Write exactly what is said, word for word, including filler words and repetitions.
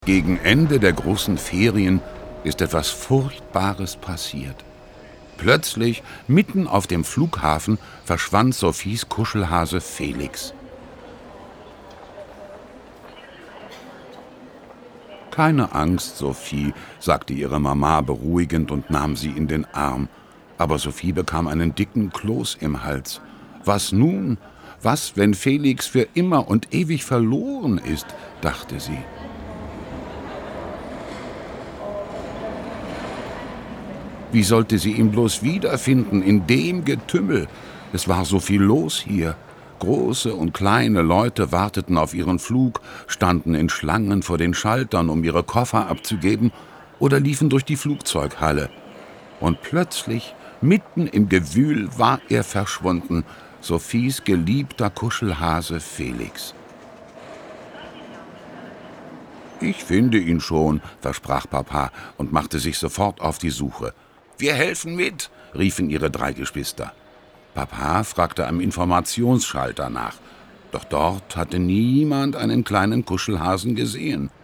Gegen Ende der großen Ferien ist etwas Furchtbares passiert. Plötzlich, mitten auf dem Flughafen, verschwand Sophies Kuschelhase Felix. »Keine Angst, Sophie«, sagte ihre Mama beruhigend und nahm sie in den Arm. Aber Sophie bekam einen dicken Kloß im Hals. Was nun? Was, wenn Felix für immer und ewig verloren ist, dachte sie. Wie sollte sie ihn bloß wiederfinden in dem Getümmel? Es war so viel los hier. Große und kleine Leute warteten auf ihren Flug, standen in Schlangen vor den Schaltern, um ihre Koffer abzugeben, oder liefen durch die Flugzeughalle. Und plötzlich, mitten im Gewühl, war er verschwunden, Sophies geliebter Kuschelhase Felix. »Ich finde ihn schon«, versprach Papa und machte sich sofort auf die Suche. »Wir helfen mit«, riefen ihre drei Geschwister. Papa fragte am Informationsschalter nach, doch dort hatte niemand einen kleinen Kuschelhasen gesehen.